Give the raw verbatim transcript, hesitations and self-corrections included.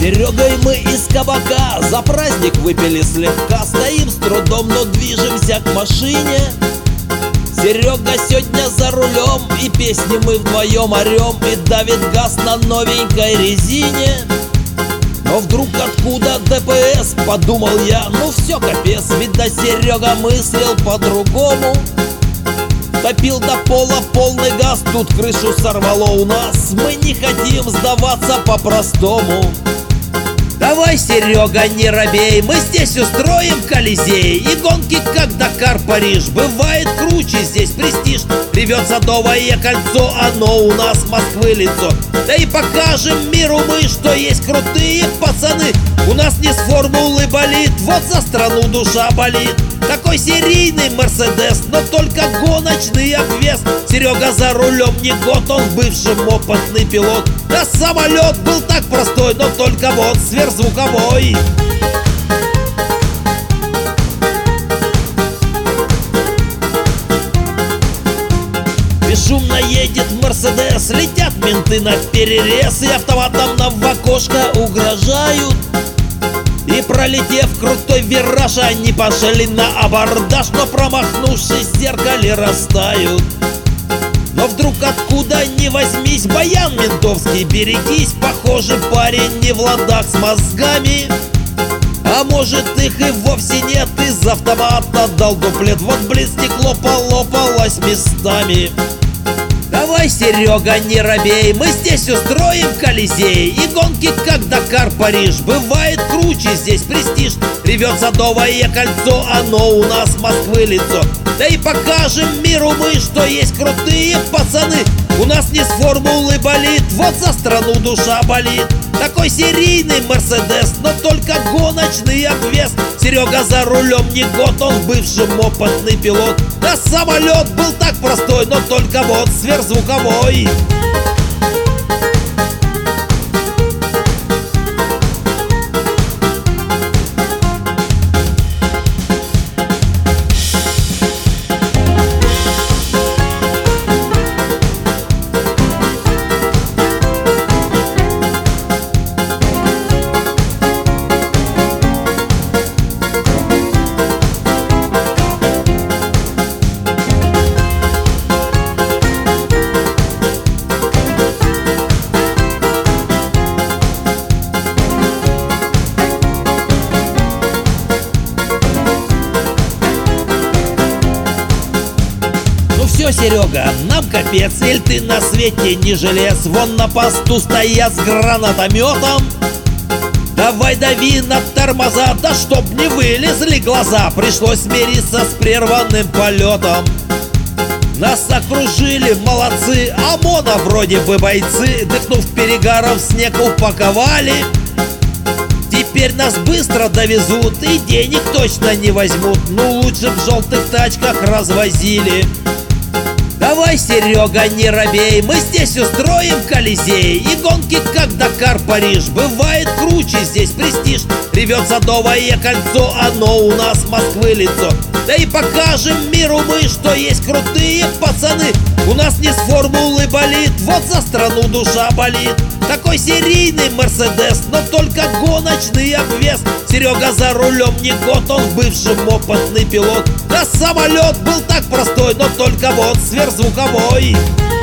Серегой мы из кабака за праздник выпили слегка. Стоим с трудом, но движемся к машине. Серега сегодня за рулем, и песни мы вдвоем орем, и давит газ на новенькой резине. Но вдруг откуда ДПС, подумал я, ну все капец, ведь да Серега мыслил по-другому. Топил до пола полный газ, тут крышу сорвало у нас. Мы не хотим сдаваться по-простому. Давай, Серега, не робей, мы здесь устроим Колизей. И гонки, как Дакар, Париж, бывает круче здесь престиж. Ревет Садовое кольцо, оно у нас Москвы лицо. Да и покажем миру мы, что есть крутые пацаны. У нас не с формулы болит, вот за страну душа болит. Такой серийный Мерседес, но только гоночный обвес. Серега за рулем не год, он в бывшем опытный пилот. Да самолет был так простой, но только вот сверхзвуковой. Бесшумно едет Мерседес, летят менты на перерез, и автоматом нам в окошко угрожают. И пролетев крутой вираж, они пошли на абордаж, но промахнувшись в зеркале растают. Но вдруг откуда ни возьмись, баян ментовский, берегись. Похоже, парень не в ладах с мозгами. А может, их и вовсе нет, из автомата дал дуплет. Вот блин, стекло полопалось местами. Давай, Серега, не робей, мы здесь устроим Колизей. И гонки, как Дакар, Париж, бывает круче здесь престиж. Ревет Садовое кольцо, оно у нас Москвы лицо. Да и покажем миру мы, что есть крутые пацаны. У нас не с формулы болит, вот за страну душа болит. Такой серийный Мерседес, но только гоночный обвес. Серега за рулем не год, он в бывшем опытный пилот. Да самолет был так простой, но только вот сверхзвуковой. Все, Серега, нам капец, иль ты на свете не желез. Вон на посту стоят с гранатометом. Давай дави на тормоза, да чтоб не вылезли глаза. Пришлось смириться с прерванным полетом. Нас окружили молодцы, ОМОНа вроде бы бойцы. Дыхнув перегаром, снег упаковали. Теперь нас быстро довезут и денег точно не возьмут. Ну лучше в желтых тачках развозили. Давай, Серега, не робей, мы здесь устроим Колизей. И гонки, как Дакар, Париж, бывает круче здесь престиж. Ревет Садовое кольцо, оно у нас Москвы лицо. Да и покажем миру мы, что есть крутые пацаны. У нас не с формулы болит, вот за страну душа болит. Такой серийный Мерседес, но только гоночный обвес. Серега за рулем не год, он в бывшем опытный пилот. Да самолет был так простой, но только вот сверхзвуковой.